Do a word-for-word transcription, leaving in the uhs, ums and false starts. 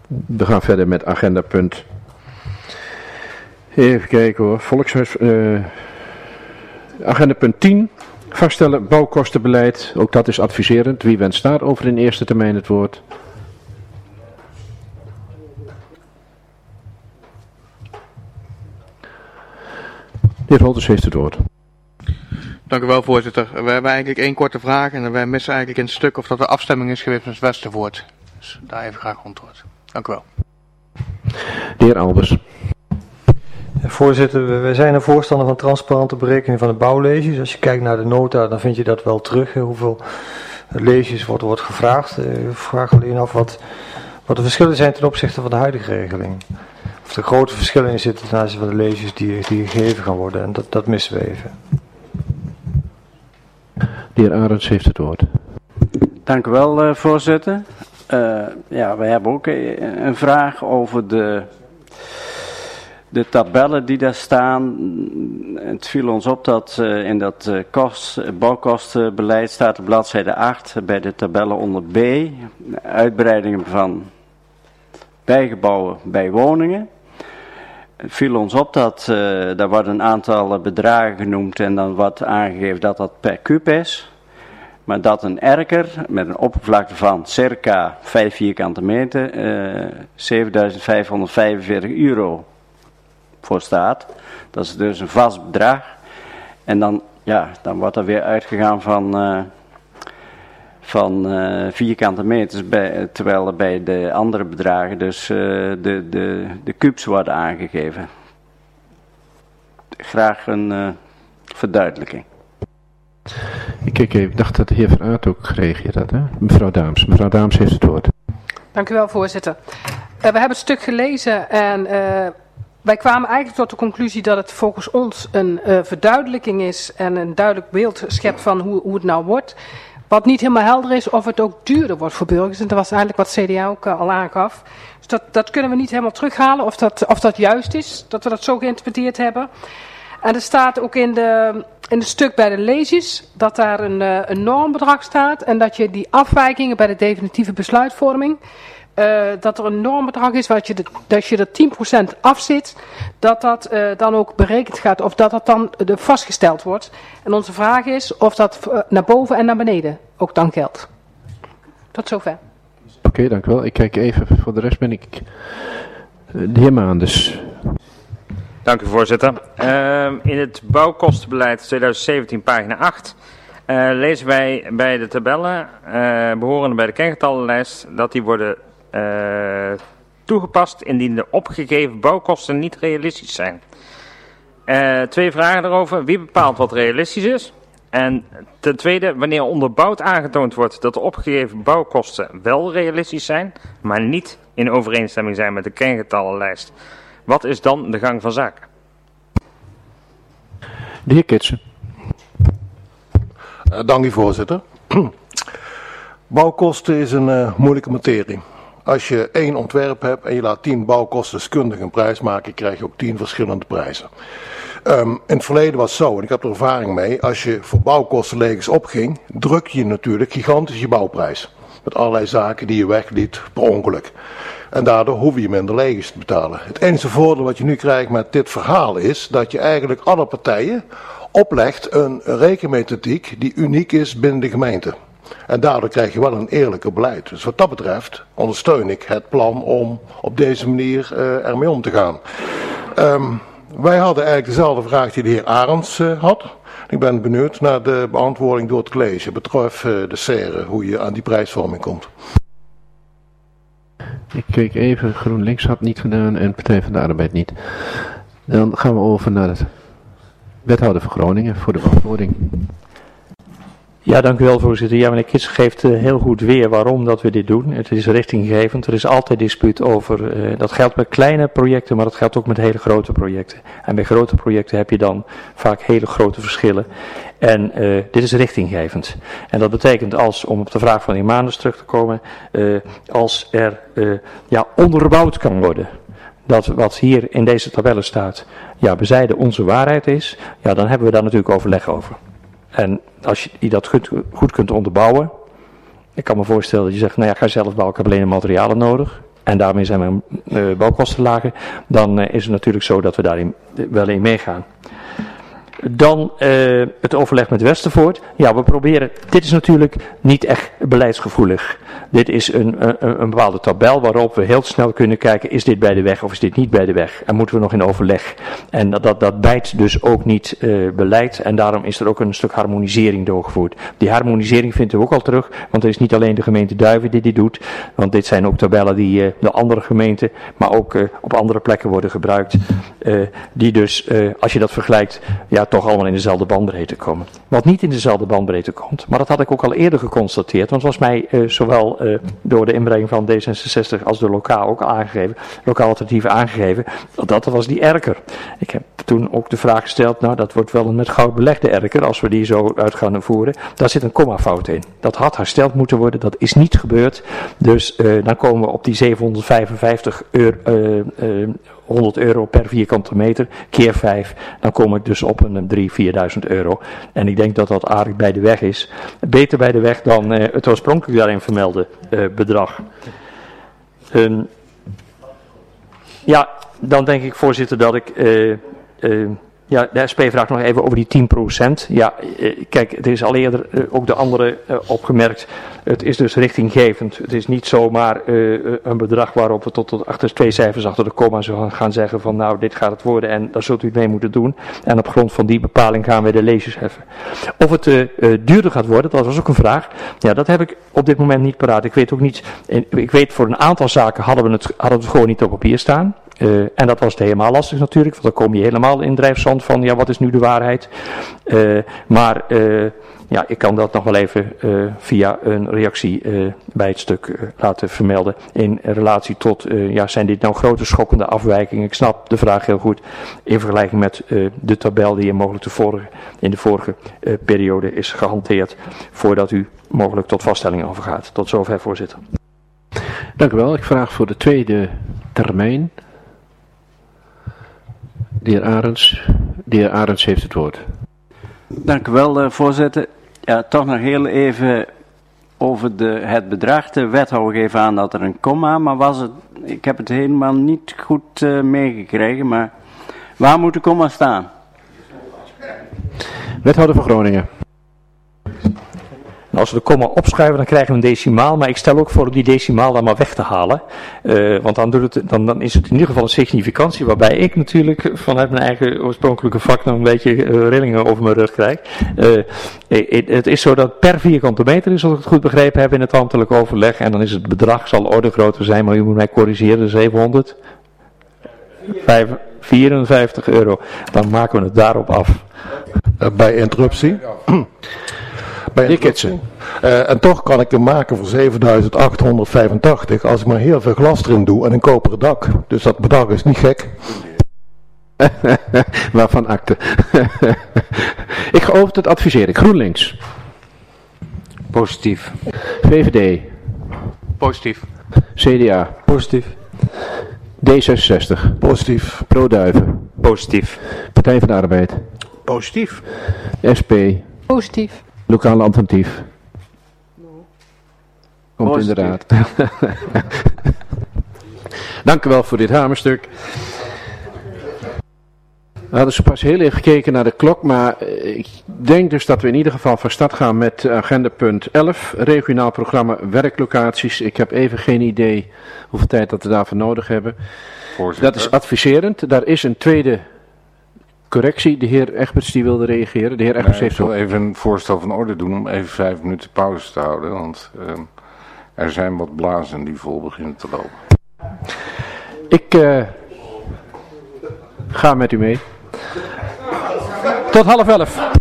We gaan verder met agenda punt. Even kijken hoor. Volkshuis. Uh, agenda punt tien. Vaststellen bouwkostenbeleid. Ook dat is adviserend. Wie wenst daar over in eerste termijn het woord? De heer Holters heeft het woord. Dank u wel, voorzitter. We hebben eigenlijk één korte vraag en wij missen eigenlijk in het stuk of dat er afstemming is geweest met het Westervoort. Dus daar even graag antwoord. Dank u wel. De heer Albers. Voorzitter, wij zijn een voorstander van transparante berekening van de bouwleges. Als je kijkt naar de nota, dan vind je dat wel terug. Hoeveel leges wordt, wordt gevraagd. Ik vraag alleen af wat, wat de verschillen zijn ten opzichte van de huidige regeling. Of er grote verschillen in zitten ten aanzien van de leges die, die gegeven gaan worden. En dat, dat missen we even. De heer Arends heeft het woord. Dank u wel, uh, voorzitter. Uh, ja, we hebben ook een vraag over de, de tabellen die daar staan. Het viel ons op dat uh, in dat uh, kost, bouwkostenbeleid staat op bladzijde acht bij de tabellen onder B. Uitbreidingen van bijgebouwen bij woningen. Het viel ons op dat uh, daar worden een aantal bedragen genoemd en dan wordt aangegeven dat dat per kuub is. Maar dat een erker met een oppervlakte van circa vijf vierkante meter uh, zevenduizend vijfhonderdvijfenveertig euro voor staat. Dat is dus een vast bedrag. En dan, ja, dan wordt er weer uitgegaan van, uh, van uh, vierkante meters, bij, terwijl er bij de andere bedragen dus uh, de, de, de kubus worden aangegeven. Graag een uh, verduidelijking. Ik, kijk even, ik dacht dat de heer Van Aert ook gereageerd had. Hè? Mevrouw Daams. Mevrouw Daams heeft het woord. Dank u wel, voorzitter. Uh, we hebben het stuk gelezen en uh, wij kwamen eigenlijk tot de conclusie dat het volgens ons een uh, verduidelijking is en een duidelijk beeld schept van hoe, hoe het nou wordt. Wat niet helemaal helder is of het ook duurder wordt voor burgers. En dat was eigenlijk wat C D A ook uh, al aangaf. Dus dat, dat kunnen we niet helemaal terughalen of dat, of dat juist is, dat we dat zo geïnterpreteerd hebben. En er staat ook in de... In het stuk bij de leges dat daar een, uh, een normbedrag staat en dat je die afwijkingen bij de definitieve besluitvorming, uh, dat er een normbedrag is wat je de, dat je er tien procent afzit, dat dat uh, dan ook berekend gaat of dat dat dan uh, vastgesteld wordt. En onze vraag is of dat uh, naar boven en naar beneden ook dan geldt. Tot zover. Oké, okay, dank u wel. Ik kijk even, voor de rest ben ik uh, de heer Maanders. Dank u, voorzitter. Uh, in het bouwkostenbeleid tweeduizend zeventien, pagina acht, uh, lezen wij bij de tabellen, uh, behorende bij de kengetallenlijst, dat die worden uh, toegepast indien de opgegeven bouwkosten niet realistisch zijn. Uh, twee vragen daarover. Wie bepaalt wat realistisch is? En ten tweede, wanneer onderbouwd aangetoond wordt dat de opgegeven bouwkosten wel realistisch zijn, maar niet in overeenstemming zijn met de kengetallenlijst. Wat is dan de gang van zaken? De heer Kitsen. Uh, dank u, voorzitter. Bouwkosten is een uh, moeilijke materie. Als je één ontwerp hebt en je laat tien bouwkostendeskundigen een prijs maken, krijg je ook tien verschillende prijzen. Um, in het verleden was het zo, en ik heb er ervaring mee, als je voor bouwkostenleges opging, druk je natuurlijk gigantisch je bouwprijs. Met allerlei zaken die je wegliet per ongeluk. En daardoor hoef je minder leges te betalen. Het enige voordeel wat je nu krijgt met dit verhaal is dat je eigenlijk alle partijen oplegt een rekenmethodiek die uniek is binnen de gemeente. En daardoor krijg je wel een eerlijker beleid. Dus wat dat betreft ondersteun ik het plan om op deze manier uh, ermee om te gaan. Um, wij hadden eigenlijk dezelfde vraag die de heer Arends uh, had. Ik ben benieuwd naar de beantwoording door het college betreft uh, de serre, hoe je aan die prijsvorming komt. Ik keek even, GroenLinks had niet gedaan en Partij van de Arbeid niet. Dan gaan we over naar het wethouder van Groningen voor de beantwoording. Ja, dank u wel, voorzitter. Ja, meneer Kits geeft uh, heel goed weer waarom dat we dit doen. Het is richtinggevend. Er is altijd dispuut over, uh, dat geldt met kleine projecten, maar dat geldt ook met hele grote projecten. En bij grote projecten heb je dan vaak hele grote verschillen. En uh, dit is richtinggevend. En dat betekent als, om op de vraag van de heer Maanders terug te komen, uh, als er uh, ja, onderbouwd kan worden, dat wat hier in deze tabellen staat, ja, bezijden onze waarheid is, ja, dan hebben we daar natuurlijk overleg over. En als je dat goed, goed kunt onderbouwen, ik kan me voorstellen dat je zegt, nou ja, ga zelf bouwen, ik heb alleen de materialen nodig. en daarmee zijn mijn uh, bouwkosten lager, dan uh, is het natuurlijk zo dat we daarin uh, wel in meegaan. Dan uh, het overleg met Westervoort. Ja, we proberen, dit is natuurlijk niet echt beleidsgevoelig. Dit is een, een, een bepaalde tabel waarop we heel snel kunnen kijken, is dit bij de weg of is dit niet bij de weg? En moeten we nog in overleg. En dat, dat, dat bijt dus ook niet uh, beleid en daarom is er ook een stuk harmonisering doorgevoerd. Die harmonisering vinden we ook al terug, want er is niet alleen de gemeente Duiven die dit doet, want dit zijn ook tabellen die uh, de andere gemeenten, maar ook uh, op andere plekken worden gebruikt. Uh, die dus, uh, als je dat vergelijkt, ja, toch allemaal in dezelfde bandbreedte komen. Wat niet in dezelfde bandbreedte komt, maar dat had ik ook al eerder geconstateerd, want het was mij uh, zowel uh, door de inbrenging van D zesenzestig als door lokaal ook aangegeven, lokaal alternatief aangegeven, dat, dat was die erker. Ik heb toen ook de vraag gesteld, nou dat wordt wel een met goud belegde erker als we die zo uit gaan voeren. Daar zit een kommafout in. Dat had hersteld moeten worden, dat is niet gebeurd. Dus uh, dan komen we op die zevenhonderdvijfenvijftig euro, uh, uh, honderd euro per vierkante meter, keer vijf, dan kom ik dus op een drieduizend, vierduizend euro. En ik denk dat dat aardig bij de weg is. Beter bij de weg dan uh, het oorspronkelijk daarin vermelde uh, bedrag. Um, ja, dan denk ik, voorzitter, dat ik... Uh, uh, Ja, de S P vraagt nog even over die tien procent. Ja, kijk, het is al eerder ook de andere opgemerkt. Het is dus richtinggevend. Het is niet zomaar uh, een bedrag waarop we tot, tot achter twee cijfers achter de komma zullen gaan zeggen van nou, dit gaat het worden en daar zult u het mee moeten doen. En op grond van die bepaling gaan we de leges heffen. Of het uh, uh, duurder gaat worden, dat was ook een vraag. Ja, dat heb ik op dit moment niet paraat. Ik weet ook niet, ik weet voor een aantal zaken hadden we het, hadden we het gewoon niet op papier staan. Uh, en dat was het helemaal lastig natuurlijk, want dan kom je helemaal in drijfzand van, ja, wat is nu de waarheid? Uh, maar uh, ja, ik kan dat nog wel even uh, via een reactie uh, bij het stuk uh, laten vermelden in relatie tot, uh, ja, zijn dit nou grote schokkende afwijkingen? Ik snap de vraag heel goed in vergelijking met uh, de tabel die je mogelijk de vorige, in de vorige uh, periode is gehanteerd, voordat u mogelijk tot vaststellingen overgaat. Tot zover, voorzitter. Dank u wel. Ik vraag voor de tweede termijn. De heer Arends, de heer Arends heeft het woord. Dank u wel, uh, voorzitter. Ja, toch nog heel even over de, het bedrag. De wethouder geeft aan dat er een komma, maar was het, ik heb het helemaal niet goed uh, meegekregen, maar waar moet de komma staan? Wethouder van Groningen. Als we de komma opschuiven, dan krijgen we een decimaal, maar ik stel ook voor om die decimaal dan maar weg te halen. Uh, want dan, doet het, dan, dan is het in ieder geval een significantie, waarbij ik natuurlijk vanuit mijn eigen oorspronkelijke vak nog een beetje uh, rillingen over mijn rug krijg. Uh, het, het is zo dat per vierkante meter is, als ik het goed begrepen heb in het ambtelijk overleg, en dan is het bedrag, zal orde groter zijn, maar u moet mij corrigeren, zevenhonderdvierenvijftig euro. Dan maken we het daarop af. Uh, bij interruptie. Bij interruptie. Uh, en toch kan ik hem maken voor zevenduizend achthonderdvijfentachtig als ik maar heel veel glas erin doe en een koperen dak. Dus dat bedrag is niet gek. Waarvan akte. Ik ga over tot adviseren. GroenLinks. Positief. V V D. Positief. C D A. Positief. D zesenzestig. Positief. Pro Duiven. Positief. Partij van de Arbeid. Positief. S P. Positief. Lokale alternatief. Komt Positief. inderdaad. Dank u wel voor dit hamerstuk. We hadden zo pas heel even gekeken naar de klok, maar ik denk dus dat we in ieder geval van start gaan met agenda punt elf, regionaal programma werklocaties. Ik heb even geen idee hoeveel tijd dat we daarvoor nodig hebben. Voorzitter. Dat is adviserend. Daar is een tweede correctie. De heer Egberts die wilde reageren. De heer Egberts Nee, heeft ik wil ook... even een voorstel van orde doen om even vijf minuten pauze te houden, want uh, er zijn wat blazen die vol beginnen te lopen. Ik uh, ga met u mee. Tot half elf.